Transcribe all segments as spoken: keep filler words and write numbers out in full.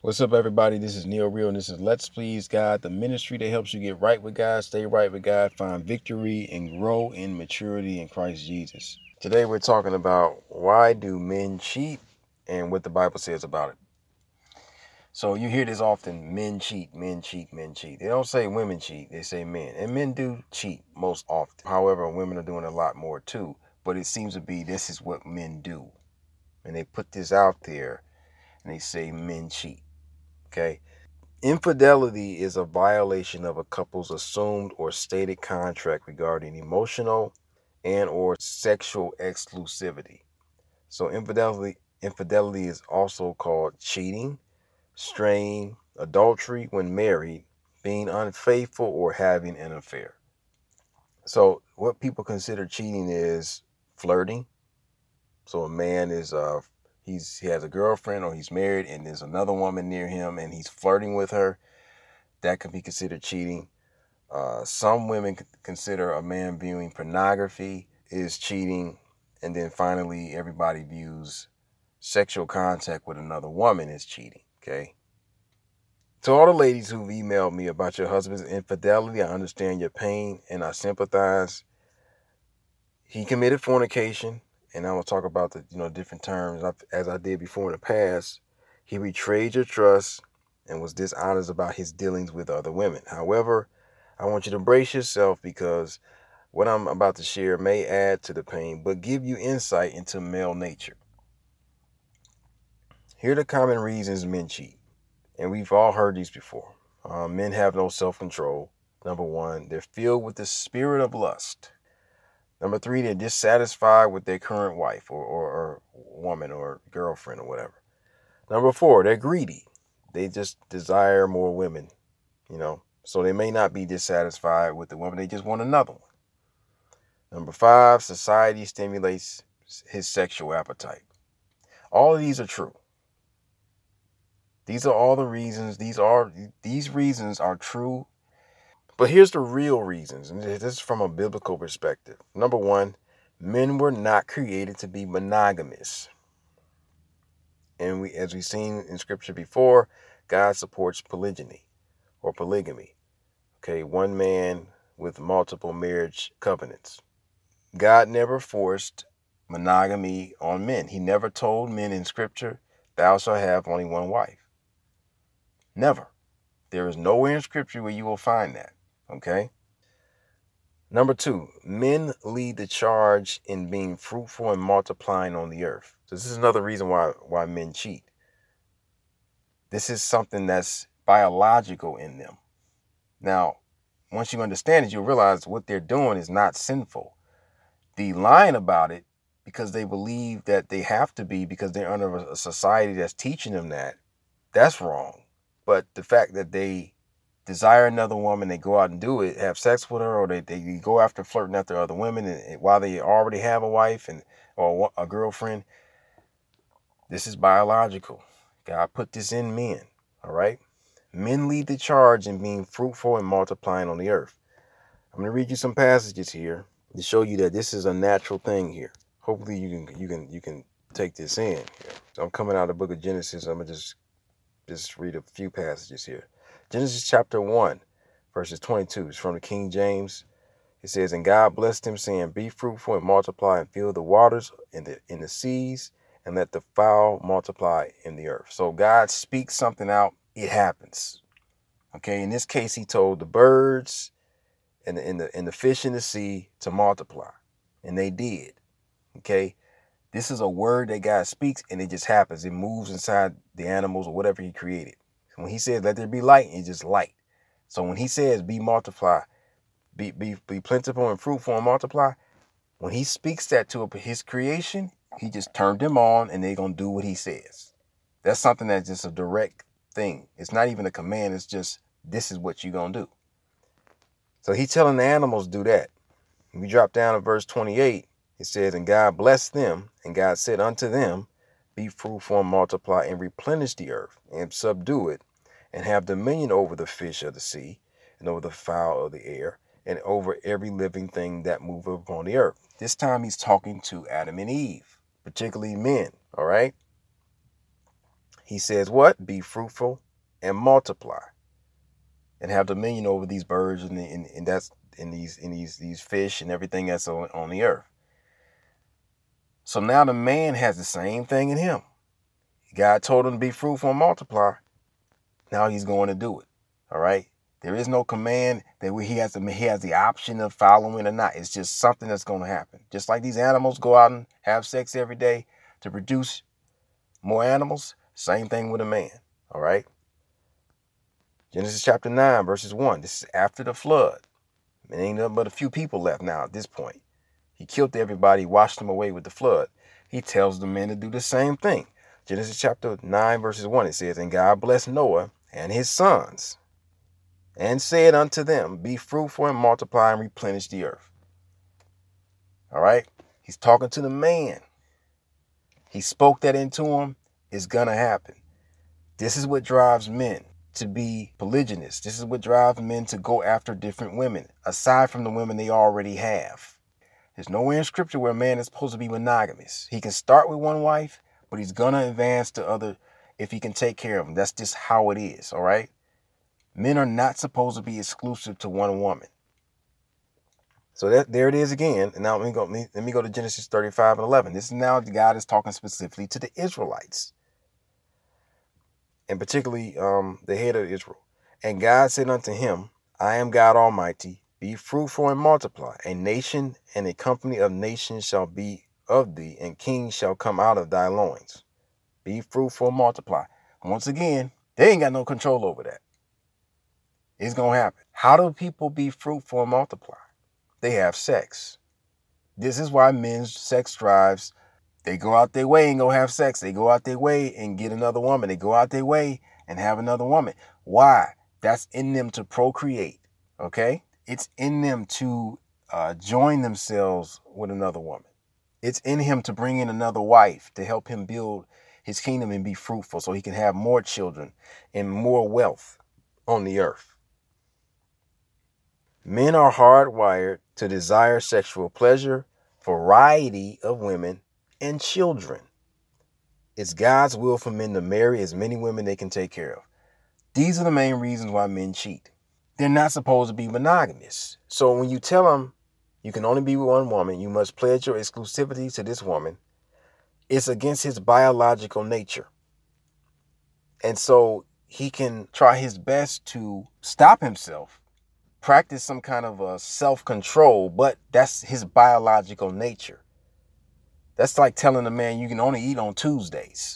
What's up, everybody? This is Neil Real, and this is Let's Please God, the ministry that helps you get right with God, stay right with God, find victory, and grow in maturity in Christ Jesus. Today, we're talking about why do men cheat and what the Bible says about it. So you hear this often: men cheat, men cheat, men cheat. They don't say women cheat; they say men, and men do cheat most often. However, women are doing a lot more too. But it seems to be this is what men do, and they put this out there, and they say men cheat. Okay. Infidelity is a violation of a couple's assumed or stated contract regarding emotional and or sexual exclusivity. So infidelity infidelity is also called cheating, straying, adultery when married, being unfaithful, or having an affair. So what people consider cheating is flirting. So a man is uh he's he has a girlfriend or he's married and there's another woman near him and he's flirting with her. That can be considered cheating. Uh, some women consider a man viewing pornography is cheating. And then finally, everybody views sexual contact with another woman as cheating. Okay. To all the ladies who've emailed me about your husband's infidelity, I understand your pain and I sympathize. He committed fornication, and I will talk about the you know different terms as I did before in the past. He betrayed your trust and was dishonest about his dealings with other women. However, I want you to brace yourself because what I'm about to share may add to the pain, but give you insight into male nature. Here are the common reasons men cheat, and we've all heard these before. Uh, men have no self-control. Number one, they're filled with the spirit of lust. Number three, they're dissatisfied with their current wife or, or, or woman or girlfriend or whatever. Number four, they're greedy. They just desire more women, you know. So they may not be dissatisfied with the woman. They just want another one. Number five, society stimulates his sexual appetite. All of these are true. These are all the reasons. These are these reasons are true. But here's the real reasons, and this is from a biblical perspective. Number one, men were not created to be monogamous. And we, as we've seen in scripture before, God supports polygyny or polygamy. Okay, one man with multiple marriage covenants. God never forced monogamy on men. He never told men in scripture, thou shalt have only one wife. Never. There is nowhere in scripture where you will find that. Okay. Number two, men lead the charge in being fruitful and multiplying on the earth. So this is another reason why why men cheat. This is something that's biological in them. Now, once you understand it, you'll realize what they're doing is not sinful. The lying about it because they believe that they have to be because they're under a society that's teaching them that, that's wrong. But the fact that they desire another woman, they go out and do it, have sex with her, or they, they go after flirting after other women and, and while they already have a wife and or a girlfriend, this is biological. God put this in men, all right? Men lead the charge in being fruitful and multiplying on the earth. I'm going to read you some passages here to show you that this is a natural thing here. Hopefully you can you can you can take this in here. So I'm coming out of the book of Genesis. I'm going to just just read a few passages here. Genesis chapter one, verses twenty-two. It's from the King James. It says, "And God blessed him, saying, Be fruitful and multiply and fill the waters in the in the seas, and let the fowl multiply in the earth." So God speaks something out, it happens. Okay, in this case, he told the birds and the, and the, and the fish in the sea to multiply, and they did. Okay, this is a word that God speaks, and it just happens. It moves inside the animals or whatever he created. When he says, "Let there be light," it's just light. So when he says, "Be multiply," be, be, be plentiful and fruitful and multiply, when he speaks that to his creation, he just turned them on and they're going to do what he says. That's something that's just a direct thing. It's not even a command. It's just, this is what you're going to do. So he's telling the animals to do that. We drop down to verse twenty-eight. It says, "And God blessed them, and God said unto them, Be fruitful and multiply and replenish the earth and subdue it, and have dominion over the fish of the sea and over the fowl of the air and over every living thing that moveth upon the earth." This time he's talking to Adam and Eve, particularly men, all right? he says what? Be fruitful and multiply and have dominion over these birds and, and, and that's in these in these these fish and everything that's on, on the earth. So now the man has the same thing in him. God told him to be fruitful and multiply. Now he's going to do it. All right. There is no command that he has to, he has the option of following or not. It's just something that's going to happen. Just like these animals go out and have sex every day to produce more animals. Same thing with a man. All right. Genesis chapter nine, verses one. This is after the flood. There ain't nothing but a few people left now at this point. He killed everybody, washed them away with the flood. He tells the men to do the same thing. Genesis chapter nine, verses one, it says, and God blessed Noah and his sons and said unto them, be fruitful and multiply and replenish the earth. All right. He's talking to the man. He spoke that into him. It's going to happen. This is what drives men to be polygynous. This is what drives men to go after different women, aside from the women they already have. There's nowhere in scripture where a man is supposed to be monogamous. He can start with one wife, but he's going to advance to other if he can take care of them. That's just how it is, all right? Men are not supposed to be exclusive to one woman. So that there it is again. And now let me go, let me, let me go to Genesis thirty-five and eleven. This is now God is talking specifically to the Israelites, and particularly um, the head of Israel. And God said unto him, I am God Almighty. Be fruitful and multiply. A nation and a company of nations shall be of thee, and kings shall come out of thy loins. Be fruitful and multiply. Once again, they ain't got no control over that. It's going to happen. How do people be fruitful and multiply? They have sex. This is why men's sex drives, they go out their way and go have sex. They go out their way and get another woman. They go out their way and have another woman. Why? That's in them to procreate, okay? It's in them to uh, join themselves with another woman. It's in him to bring in another wife to help him build his kingdom and be fruitful so he can have more children and more wealth on the earth. Men are hardwired to desire sexual pleasure, variety of women, and children. It's God's will for men to marry as many women they can take care of. These are the main reasons why men cheat. They're not supposed to be monogamous. So when you tell them you can only be with one woman, you must pledge your exclusivity to this woman, it's against his biological nature. And so he can try his best to stop himself, practice some kind of a self-control, but that's his biological nature. That's like telling a man you can only eat on Tuesdays.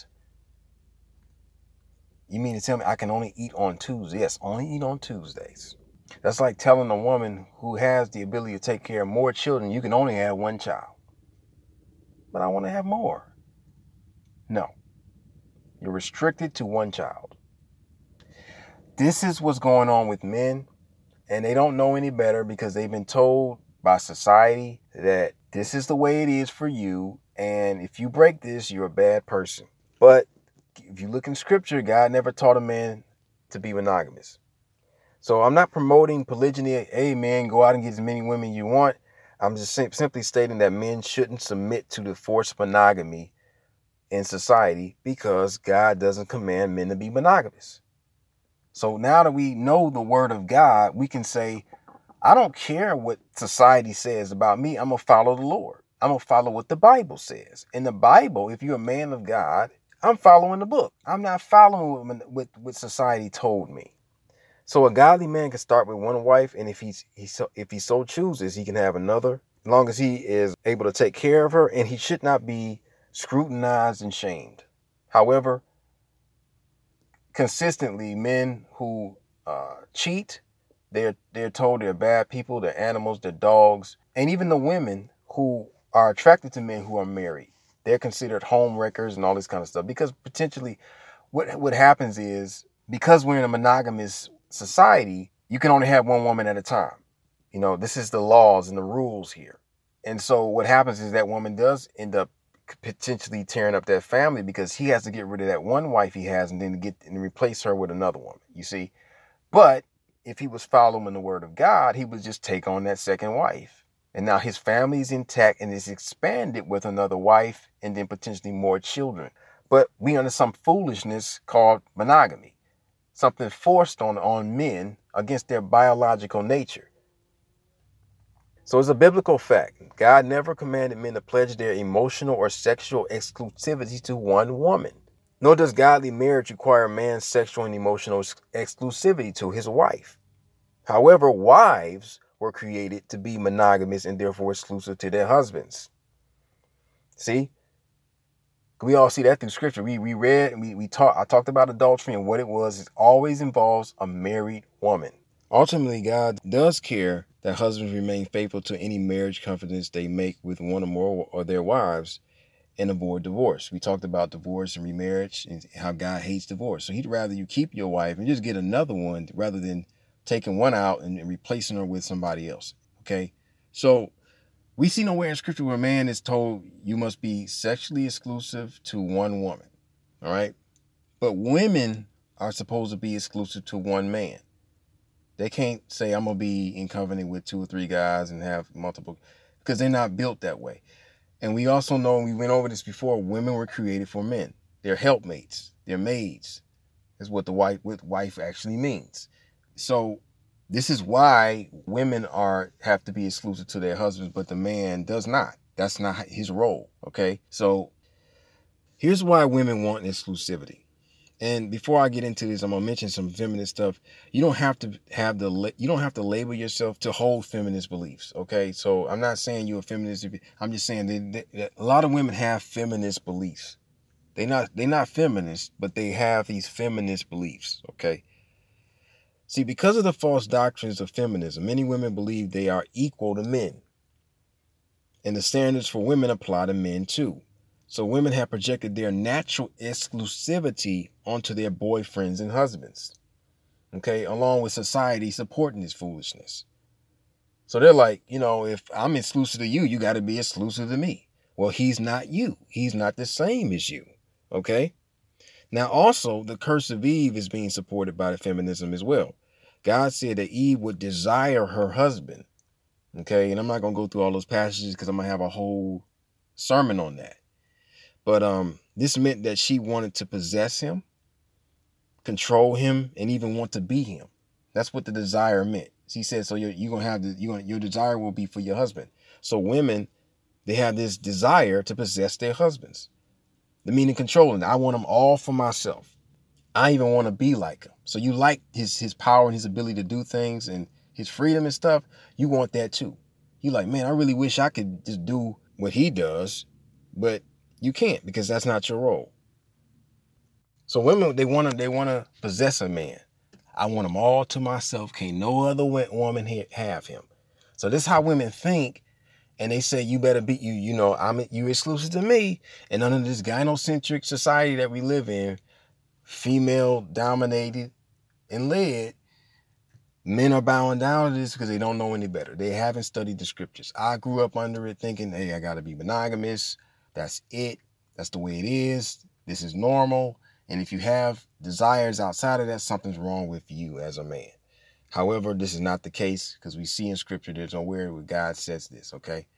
You mean to tell me I can only eat on Tuesdays? Yes, only eat on Tuesdays. That's like telling a woman who has the ability to take care of more children, you can only have one child. But I want to have more. No. You're restricted to one child. This is what's going on with men, and they don't know any better because they've been told by society that this is the way it is for you, and if you break this, you're a bad person. But if you look in scripture, God never taught a man to be monogamous. So I'm not promoting polygyny. Hey, man, go out and get as many women you want. I'm just sim- simply stating that men shouldn't submit to the forced monogamy in society because God doesn't command men to be monogamous. So now that we know the word of God, we can say, I don't care what society says about me. I'm going to follow the Lord. I'm going to follow what the Bible says. In the Bible, if you're a man of God, I'm following the book. I'm not following what, what society told me. So a godly man can start with one wife, and if he's he so if he so chooses, he can have another, as long as he is able to take care of her, and he should not be scrutinized and shamed. However, consistently, men who uh, cheat, they're they're told they're bad people, they're animals, they're dogs, and even the women who are attracted to men who are married, they're considered home wreckers and all this kind of stuff. Because potentially, what what happens is, because we're in a monogamous society, you can only have one woman at a time. You know, this is the laws and the rules here. And so what happens is that woman does end up potentially tearing up that family because he has to get rid of that one wife he has and then to get and replace her with another woman, you see. But if he was following the word of God, he would just take on that second wife. And now his family is intact and is expanded with another wife and then potentially more children. But we under some foolishness called monogamy, something forced on, on men against their biological nature. So it's a biblical fact. God never commanded men to pledge their emotional or sexual exclusivity to one woman. Nor does godly marriage require man's sexual and emotional exclusivity to his wife. However, wives were created to be monogamous and therefore exclusive to their husbands. See? We all see that through scripture. We we read, we we talked. I talked about adultery and what it was. It always involves a married woman. Ultimately, God does care that husbands remain faithful to any marriage covenants they make with one or more or their wives and avoid divorce. We talked about divorce and remarriage and how God hates divorce. So he'd rather you keep your wife and just get another one rather than taking one out and replacing her with somebody else. Okay. So we see nowhere in scripture where a man is told you must be sexually exclusive to one woman. All right. But women are supposed to be exclusive to one man. They can't say I'm going to be in covenant with two or three guys and have multiple, because they're not built that way. And we also know, and we went over this before, women were created for men. They're helpmates. They're maids. Is what the wife, what wife actually means. So this is why women are have to be exclusive to their husbands, but the man does not. That's not his role. Okay. So here's why women want exclusivity. And before I get into this, I'm gonna mention some feminist stuff. You don't have to have the you don't have to label yourself to hold feminist beliefs. Okay, so I'm not saying you're a feminist. I'm just saying that, that a lot of women have feminist beliefs. They not they're not feminists, but they have these feminist beliefs. Okay. See, because of the false doctrines of feminism, many women believe they are equal to men, and the standards for women apply to men too. So women have projected their natural exclusivity onto their boyfriends and husbands, okay, along with society supporting this foolishness. So they're like, you know, if I'm exclusive to you, you got to be exclusive to me. Well, he's not you. He's not the same as you, okay? Now, also, the curse of Eve is being supported by the feminism as well. God said that Eve would desire her husband, okay? And I'm not going to go through all those passages because I'm going to have a whole sermon on that. But um, this meant that she wanted to possess him, control him, and even want to be him. That's what the desire meant. She said, so you're, you're going to have the, you're gonna, your desire will be for your husband. So women, they have this desire to possess their husbands. The meaning controlling. I want them all for myself. I even want to be like him. So you like his, his power and his ability to do things and his freedom and stuff. You want that too. You like, man, I really wish I could just do what he does, but you can't because that's not your role. So women, they want to they want to possess a man. I want him all to myself. Can't no other woman have him. So this is how women think, and they say you better be you. You know, I'm you exclusive to me, and under this gynocentric society that we live in, female dominated and led, men are bowing down to this because they don't know any better. They haven't studied the scriptures. I grew up under it thinking, hey, I got to be monogamous. That's it. That's the way it is. This is normal. And if you have desires outside of that, something's wrong with you as a man. However, this is not the case because we see in scripture there's nowhere where God says this, okay?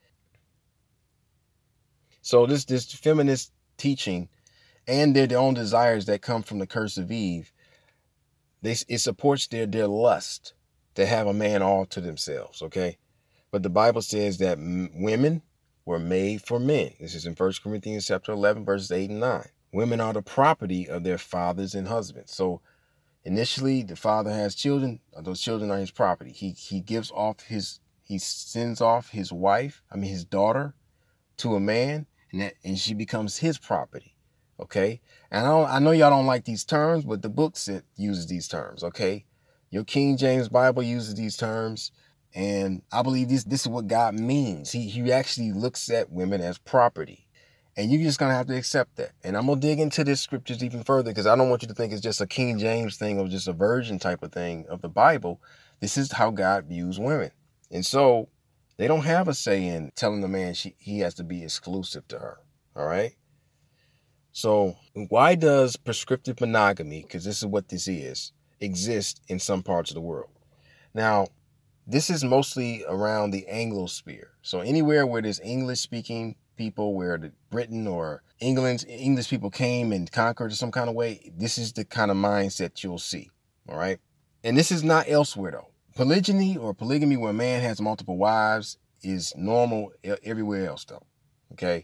So this this feminist teaching and their, their own desires that come from the curse of Eve, they, it supports their, their lust to have a man all to themselves, okay? But the Bible says that m- women were made for men. This is in First Corinthians chapter eleven, verses eight and nine. Women are the property of their fathers and husbands. So initially, the father has children. Those children are his property. He he gives off his, he sends off his wife, I mean his daughter, to a man, and that and she becomes his property. Okay? And I, don't, I know y'all don't like these terms, but the book set, uses these terms, okay? Your King James Bible uses these terms. And I believe this this is what God means. He he actually looks at women as property. And you're just going to have to accept that. And I'm going to dig into this scriptures even further because I don't want you to think it's just a King James thing or just a version type of thing of the Bible. This is how God views women. And so they don't have a say in telling the man she, he has to be exclusive to her. All right. So why does prescriptive monogamy, because this is what this is, exist in some parts of the world? Now, this is mostly around the Anglosphere. So anywhere where there's English speaking people where the Britain or England, English people came and conquered in some kind of way. This is the kind of mindset you'll see. All right. And this is not elsewhere though. Polygyny or polygamy where a man has multiple wives is normal everywhere else though. Okay.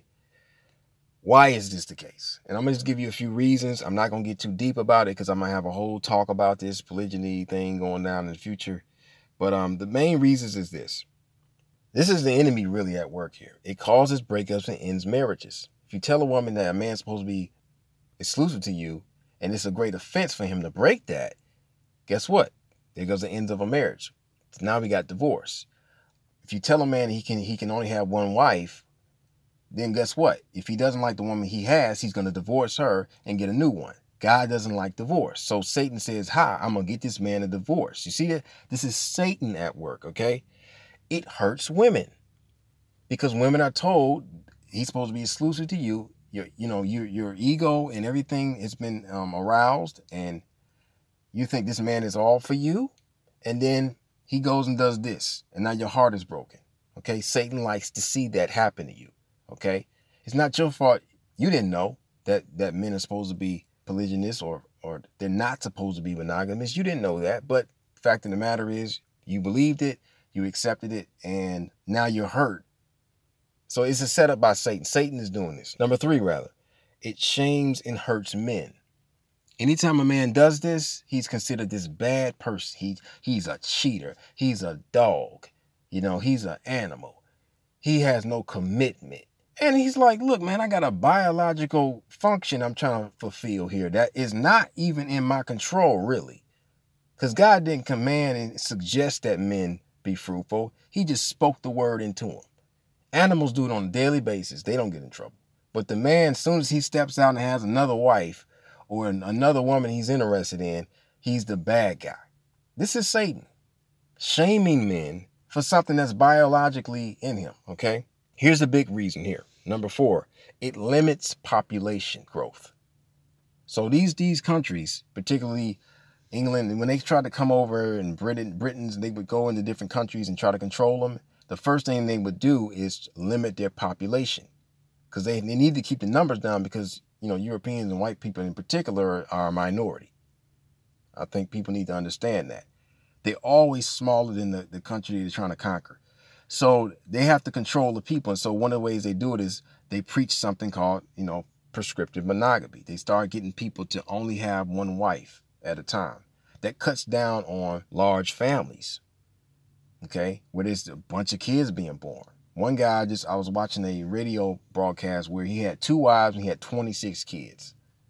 Why is this the case? And I'm going to just give you a few reasons. I'm not going to get too deep about it because I might have a whole talk about this polygyny thing going down in the future. But um, the main reasons is this. This is the enemy really at work here. It causes breakups and ends marriages. If you tell a woman that a man's supposed to be exclusive to you and it's a great offense for him to break that, guess what? There goes the end of a marriage. Now we got divorce. If you tell a man he can he can only have one wife, then guess what? If he doesn't like the woman he has, he's going to divorce her and get a new one. God doesn't like divorce. So Satan says, hi, I'm going to get this man a divorce. You see that? This is Satan at work, okay? It hurts women because women are told he's supposed to be exclusive to you. Your, you know, your, your ego and everything has been um, aroused and you think this man is all for you. And then he goes and does this and now your heart is broken, okay? Satan likes to see that happen to you. Okay, it's not your fault. You didn't know that that men are supposed to be polygynous or or they're not supposed to be monogamous. You didn't know that, but the fact of the matter is you believed it, you accepted it, and now you're hurt. So it's a setup by Satan. Satan is doing this. Number three, rather, it shames and hurts men. Anytime a man does this, he's considered this bad person. He he's a cheater. He's a dog. You know, he's an animal. He has no commitment. And he's like, look, man, I got a biological function I'm trying to fulfill here that is not even in my control, really. Because God didn't command and suggest that men be fruitful. He just spoke the word into them. Animals do it on a daily basis. They don't get in trouble. But the man, as soon as he steps out and has another wife or another woman he's interested in, he's the bad guy. This is Satan shaming men for something that's biologically in him, okay? Here's the big reason here. Number four, it limits population growth. So these these countries, particularly England, when they tried to come over and Britain, Britons, they would go into different countries and try to control them. The first thing they would do is limit their population because they, they need to keep the numbers down because, you know, Europeans and white people in particular are a minority. I think people need to understand that. They're always smaller than the, the country they're trying to conquer. So they have to control the people. And so one of the ways they do it is they preach something called, you know, prescriptive monogamy. They start getting people to only have one wife at a time. That cuts down on large families, okay, where there's a bunch of kids being born. One guy just, I was watching a radio broadcast where he had two wives and he had twenty-six kids,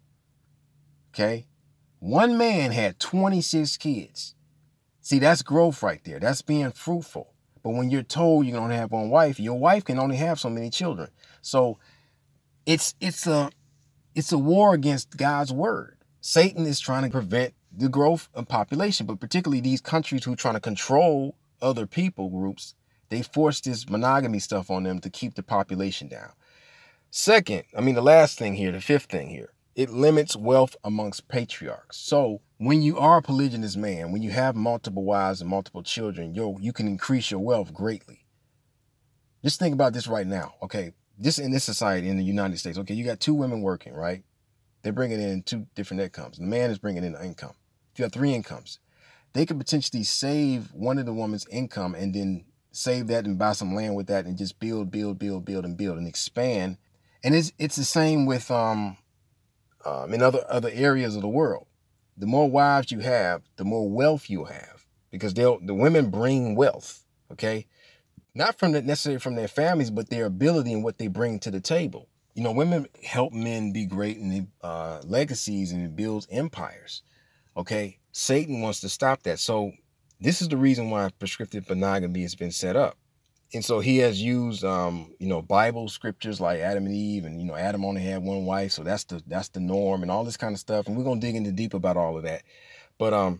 okay? One man had twenty-six kids. See, that's growth right there. That's being fruitful. But when you're told you're going to have one wife, your wife can only have so many children. So it's it's a it's a war against God's word. Satan is trying to prevent the growth of population, but particularly these countries who are trying to control other people groups, they force this monogamy stuff on them to keep the population down. Second, I mean, the last thing here, the fifth thing here, it limits wealth amongst patriarchs. So when you are a polygynous man, when you have multiple wives and multiple children, yo, you can increase your wealth greatly. Just think about this right now, okay? This in this society in the United States, okay, you got two women working, right? They're bringing in two different incomes. The man is bringing in an income. If you have three incomes, they could potentially save one of the woman's income and then save that and buy some land with that and just build, build, build, build, and build and expand. And it's it's the same with um, um in other other areas of the world. The more wives you have, the more wealth you have, because they'll the women bring wealth, okay? Not from the, necessarily from their families, but their ability and what they bring to the table. You know, women help men be great in uh, legacies and it builds empires, okay? Satan wants to stop that. So this is the reason why prescriptive monogamy has been set up. And so he has used, um, you know, Bible scriptures like Adam and Eve, and, you know, Adam only had one wife. So that's the that's the norm and all this kind of stuff. And we're going to dig into deep about all of that. But um,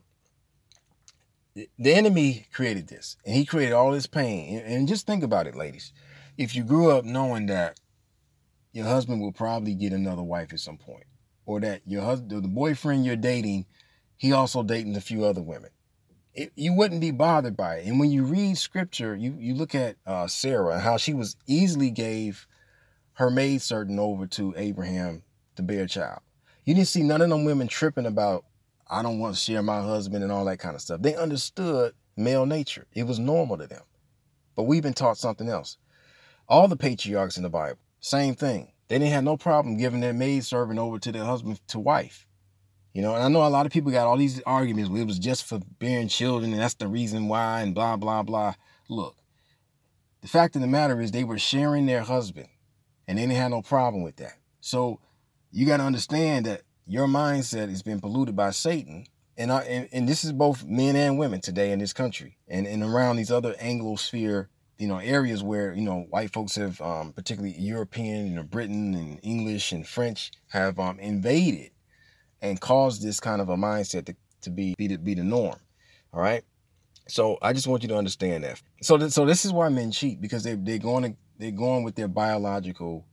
the enemy created this, and he created all this pain. And, and just think about it, ladies. If you grew up knowing that your husband will probably get another wife at some point, or that your husband, the boyfriend you're dating, he also dating a few other women, It, you wouldn't be bothered by it. And when you read scripture, you, you look at uh, Sarah and how she was easily gave her maidservant over to Abraham to bear a child. You didn't see none of them women tripping about, I don't want to share my husband and all that kind of stuff. They understood male nature. It was normal to them. But we've been taught something else. All the patriarchs in the Bible, same thing. They didn't have no problem giving their maidservant over to their husband to wife. You know, and I know a lot of people got all these arguments where it was just for bearing children and that's the reason why and blah, blah, blah. Look, the fact of the matter is they were sharing their husband and they didn't have no problem with that. So you got to understand that your mindset has been polluted by Satan. And, I, and and this is both men and women today in this country and, and around these other Anglosphere, you know, areas where, you know, white folks have, um, particularly European, you know, Britain and English and French have um, invaded and caused this kind of a mindset to, to be, be, the, be the norm. All right. So I just want you to understand that. So, th- so this is why men cheat, because they, they're going to, they're going with their biological.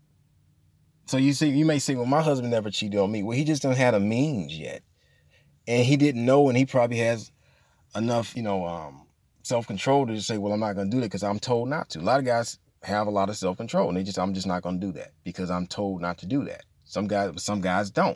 So you see, you may say, well, my husband never cheated on me. Well, he just doesn't have the means yet. And he didn't know, and he probably has enough, you know, um, self-control to just say, well, I'm not going to do that because I'm told not to. A lot of guys have a lot of self-control, and they just, I'm just not going to do that because I'm told not to do that. Some guys, some guys don't.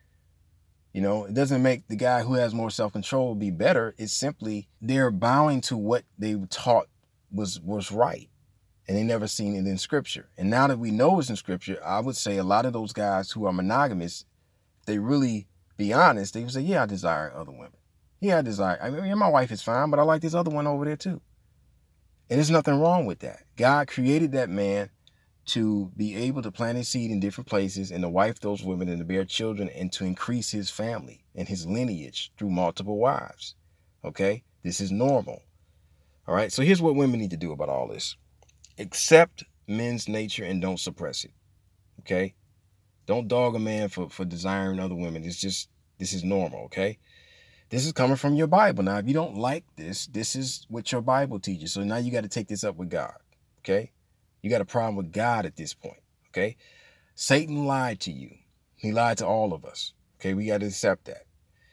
You know, it doesn't make the guy who has more self-control be better. It's simply they're bowing to what they were taught was was right, and they never seen it in Scripture. And now that we know it's in Scripture, I would say a lot of those guys who are monogamous, they really be honest, they would say, yeah, I desire other women. Yeah, I desire. I mean, my wife is fine, but I like this other one over there too. And there's nothing wrong with that. God created that man to be able to plant his seed in different places and to wife those women and to bear children and to increase his family and his lineage through multiple wives. Okay? This is normal. All right? So here's what women need to do about all this. Accept men's nature and don't suppress it. Okay? Don't dog a man for, for desiring other women. It's just, this is normal, okay? This is coming from your Bible. Now, if you don't like this, this is what your Bible teaches. So now you got to take this up with God, okay? You got a problem with God at this point, okay? Satan lied to you. He lied to all of us, okay? We got to accept that.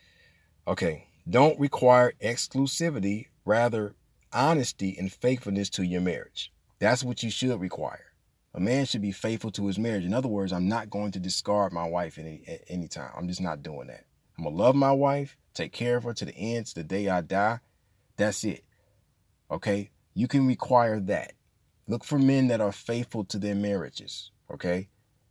Okay, don't require exclusivity, rather honesty and faithfulness to your marriage. That's what you should require. A man should be faithful to his marriage. In other words, I'm not going to discard my wife at any, at any time. I'm just not doing that. I'm going to love my wife, take care of her to the end, to the day I die. That's it. Okay? You can require that. Look for men that are faithful to their marriages. Okay?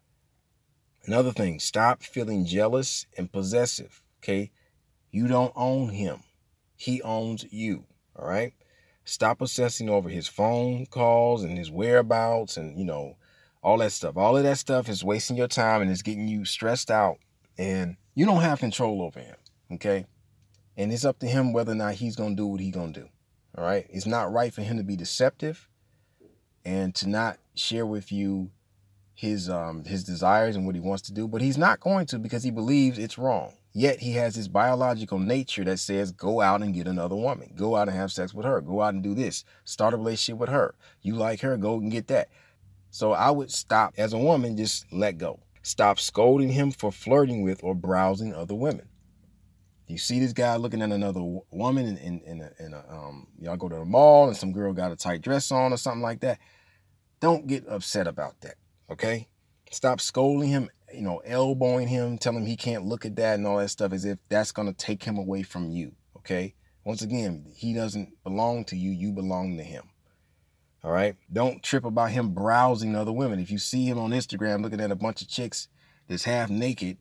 Another thing, stop feeling jealous and possessive. Okay? You don't own him. He owns you. All right? Stop obsessing over his phone calls and his whereabouts and, you know, all that stuff. All of that stuff is wasting your time and it's getting you stressed out. And you don't have control over him, okay? And it's up to him whether or not he's going to do what he's going to do, all right? It's not right for him to be deceptive and to not share with you his um his desires and what he wants to do. But he's not going to because he believes it's wrong. Yet he has his biological nature that says, go out and get another woman. Go out and have sex with her. Go out and do this. Start a relationship with her. You like her, go and get that. So I would stop, as a woman, just let go. Stop scolding him for flirting with or browsing other women. You see this guy looking at another woman in, in, in, a, in a, um, y'all go to the mall and some girl got a tight dress on or something like that. Don't get upset about that, okay? Stop scolding him, you know, elbowing him, telling him he can't look at that and all that stuff as if that's going to take him away from you, okay? Once again, he doesn't belong to you. You belong to him, all right? Don't trip about him browsing other women. If you see him on Instagram looking at a bunch of chicks that's half naked,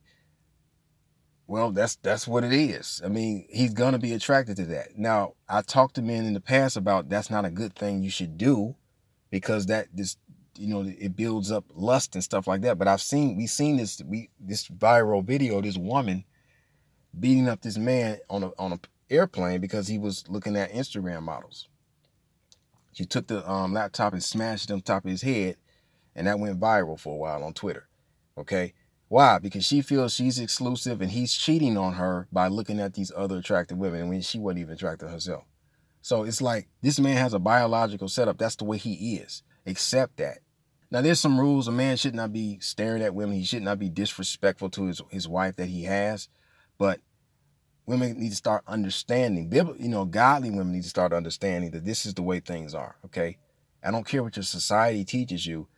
well, that's that's what it is. I mean, he's going to be attracted to that. Now, I talked to men in the past about that's not a good thing you should do because that this you know, it builds up lust and stuff like that. But I've seen, we've seen this, we, this viral video, this woman beating up this man on a, on a airplane because he was looking at Instagram models. She took the um, laptop and smashed it on top of his head. And that went viral for a while on Twitter. Okay. Why? Because she feels she's exclusive and he's cheating on her by looking at these other attractive women when she wasn't even attractive herself. So it's like, this man has a biological setup. That's the way he is. Accept that. Now, there's some rules. A man should not be staring at women. He should not be disrespectful to his, his wife that he has. But women need to start understanding. You know, godly women need to start understanding that this is the way things are, okay? I don't care what your society teaches you.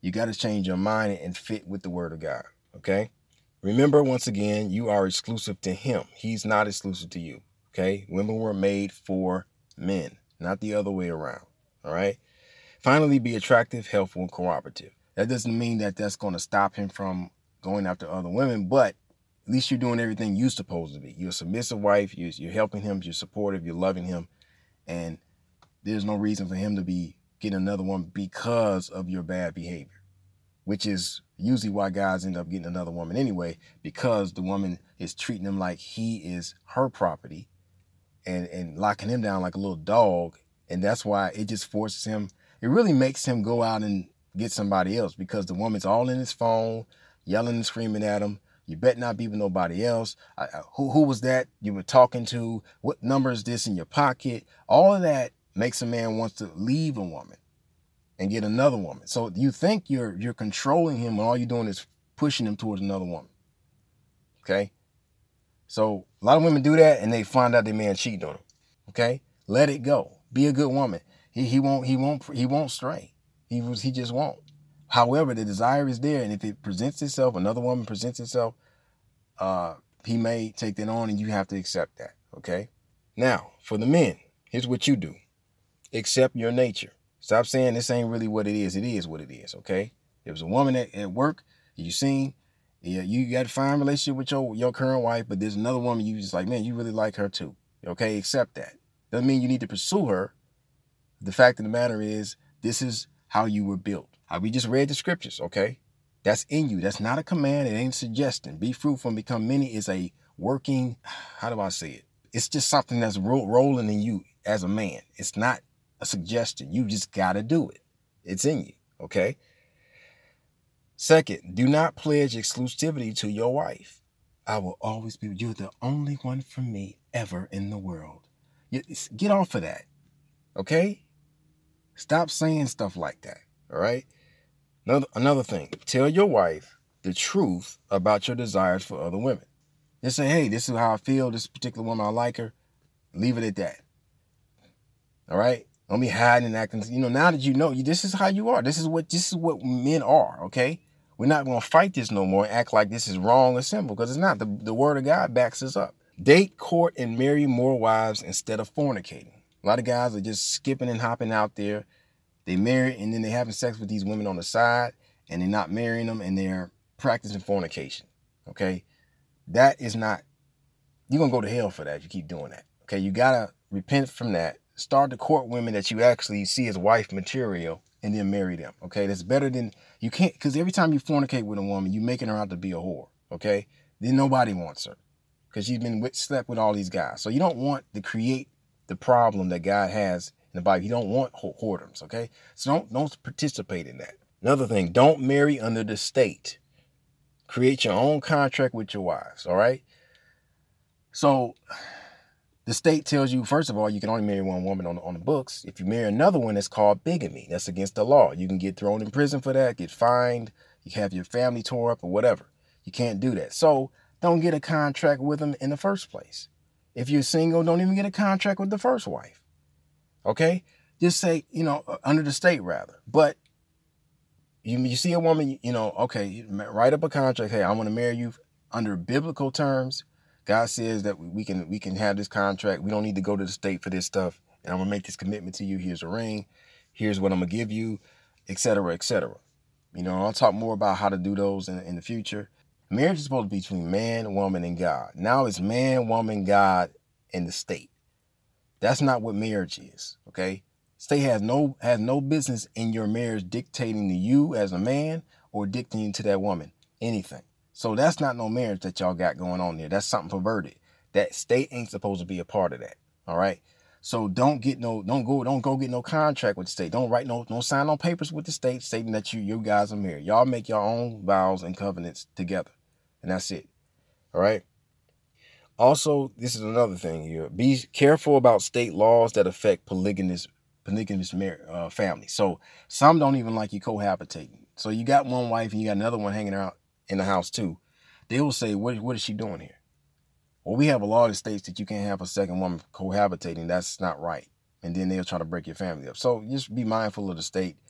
You got to change your mind and fit with the word of God. Okay. Remember, once again, you are exclusive to him. He's not exclusive to you. Okay. Women were made for men, not the other way around. All right. Finally, be attractive, helpful, and cooperative. That doesn't mean that that's going to stop him from going after other women, but at least you're doing everything you're supposed to be. You're a submissive wife. You're, you're helping him. You're supportive. You're loving him. And there's no reason for him to be getting another woman because of your bad behavior, which is usually why guys end up getting another woman anyway, because the woman is treating him like he is her property and, and locking him down like a little dog. And that's why it just forces him. It really makes him go out and get somebody else, because the woman's all in his phone, yelling and screaming at him. You bet not be with nobody else. I, I, who, who was that you were talking to? What number is this in your pocket? All of that makes a man wants to leave a woman and get another woman. So you think you're you're controlling him when all you're doing is pushing him towards another woman. Okay? So a lot of women do that and they find out their man cheating on them. Okay? Let it go. Be a good woman. He he won't he won't he won't stray. He was he just won't. However, the desire is there, and if it presents itself, another woman presents itself, uh, he may take that on, and you have to accept that. Okay. Now, for the men, here's what you do: accept your nature. Stop saying this ain't really what it is. It is what it is. Okay. There was a woman at, at work you seen. Yeah, you got a fine relationship with your your current wife, but there's another woman you just like, man, you really like her too. Okay, accept that. Doesn't mean you need to pursue her. The fact of the matter is, this is how you were built. How we just read the scriptures, okay? That's in you. That's not a command. It ain't a suggestion. Be fruitful and become many is a working, how do I say it? It's just something that's ro- rolling in you as a man. It's not a suggestion. You just got to do it. It's in you, okay? Second, do not pledge exclusivity to your wife. I will always be, you're the only one for me ever in the world. You, get off of that, okay? Stop saying stuff like that, all right? Another, another thing, tell your wife the truth about your desires for other women. Just say, hey, this is how I feel. This particular woman, I like her. Leave it at that, all right? Don't be hiding and acting. You know, now that you know, this is how you are. This is what this is what men are, okay? We're not going to fight this no more and act like this is wrong or simple, because it's not. The, the word of God backs us up. Date, court, and marry more wives instead of fornicating. A lot of guys are just skipping and hopping out there. They marry and then they're having sex with these women on the side, and they're not marrying them, and they're practicing fornication. Okay? That is not, you're going to go to hell for that if you keep doing that. Okay? You got to repent from that. Start to court women that you actually see as wife material and then marry them. Okay? That's better than, you can't, because every time you fornicate with a woman, you're making her out to be a whore. Okay? Then nobody wants her because she's been with, slept with all these guys. So you don't want to create the problem that God has in the Bible. You don't want whoredoms, okay? So don't don't participate in that. Another thing, don't marry under the state. Create your own contract with your wives, all right? So the state tells you, first of all, you can only marry one woman on, on the books. If you marry another one, it's called bigamy. That's against the law. You can get thrown in prison for that, get fined, you can have your family tore up or whatever. You can't do that. So don't get a contract with them in the first place. If you're single, don't even get a contract with the first wife. Okay? Just say, you know, under the state rather. But you, you see a woman, you know, okay, write up a contract. Hey, I want to marry you under biblical terms. God says that we can we can have this contract. We don't need to go to the state for this stuff. And I'm going to make this commitment to you. Here's a ring. Here's what I'm going to give you, et cetera, et cetera. You know, I'll talk more about how to do those in, in the future. Marriage is supposed to be between man, woman, and God. Now it's man, woman, God, and the state. That's not what marriage is, okay? State has no has no business in your marriage dictating to you as a man or dictating to that woman anything. So that's not no marriage that y'all got going on there. That's something perverted. That state ain't supposed to be a part of that, all right? So don't get no, don't go, don't go get no contract with the state. Don't write no, don't sign no papers with the state stating that you, you guys are married. Y'all make your own vows and covenants together, and that's it, all right? Also, this is another thing here. Be careful about state laws that affect polygamous, polygamous uh, families. So some don't even like you cohabitating. So you got one wife and you got another one hanging out in the house too. They will say, what, what is she doing here? Well, we have a law that states that you can't have a second woman cohabitating. That's not right. And then they'll try to break your family up. So just be mindful of the state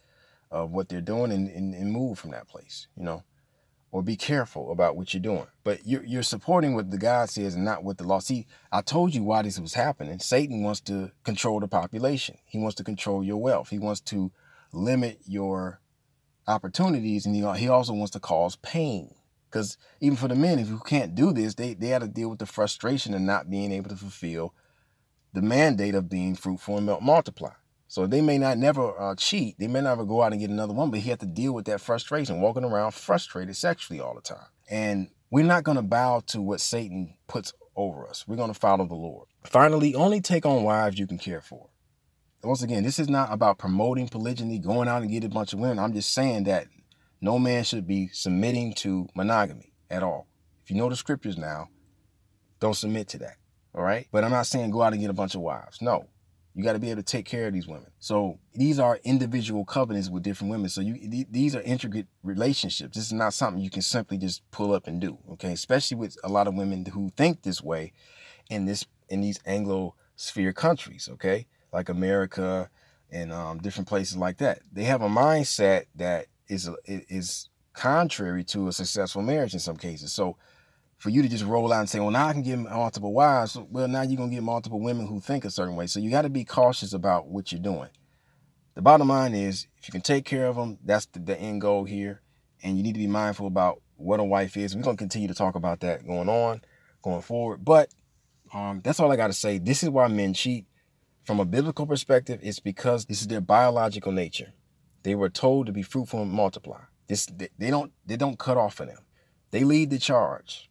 of what they're doing and, and, and move from that place, you know, or be careful about what you're doing. But you're, you're supporting what the God says and not what the law. See, I told you why this was happening. Satan wants to control the population. He wants to control your wealth. He wants to limit your opportunities, and he, he also wants to cause pain. Because even for the men, if you can't do this, they, they had to deal with the frustration of not being able to fulfill the mandate of being fruitful and multiply. So they may not never uh, cheat. They may never go out and get another one, but he had to deal with that frustration, walking around frustrated sexually all the time. And we're not going to bow to what Satan puts over us. We're going to follow the Lord. Finally, only take on wives you can care for. Once again, this is not about promoting polygyny, going out and get a bunch of women. I'm just saying that no man should be submitting to monogamy at all. If you know the scriptures now, don't submit to that. All right. But I'm not saying go out and get a bunch of wives. No, you got to be able to take care of these women. So these are individual covenants with different women. So you, these are intricate relationships. This is not something you can simply just pull up and do. OK, especially with a lot of women who think this way in this in these Anglo-sphere countries. OK, like America and um, different places like that. They have a mindset that is is contrary to a successful marriage in some cases. So for you to just roll out and say, well, now I can get multiple wives. Well, now you're going to get multiple women who think a certain way. So you got to be cautious about what you're doing. The bottom line is, if you can take care of them, that's the, the end goal here. And you need to be mindful about what a wife is. We're going to continue to talk about that going on, going forward. But um, that's all I got to say. This is why men cheat. From a biblical perspective, it's because this is their biological nature. They were told to be fruitful and multiply. This they, they don't they don't cut off of them. They lead the charge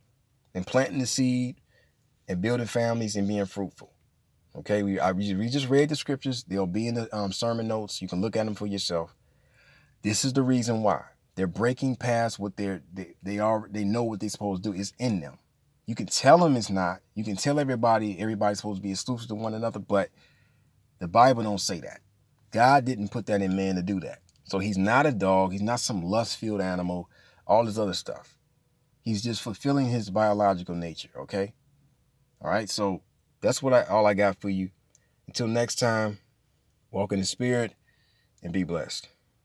in planting the seed and building families and being fruitful. Okay, we I, we just read the scriptures. They'll be in the um, sermon notes. You can look at them for yourself. This is the reason why they're breaking past what they're they, they are. They know what they're supposed to do is in them. You can tell them it's not. You can tell everybody everybody's supposed to be exclusive to one another, but the Bible don't say that. God didn't put that in man to do that. So he's not a dog. He's not some lust-filled animal, all this other stuff. He's just fulfilling his biological nature, okay? All right, so that's what I all I got for you. Until next time, walk in the Spirit and be blessed.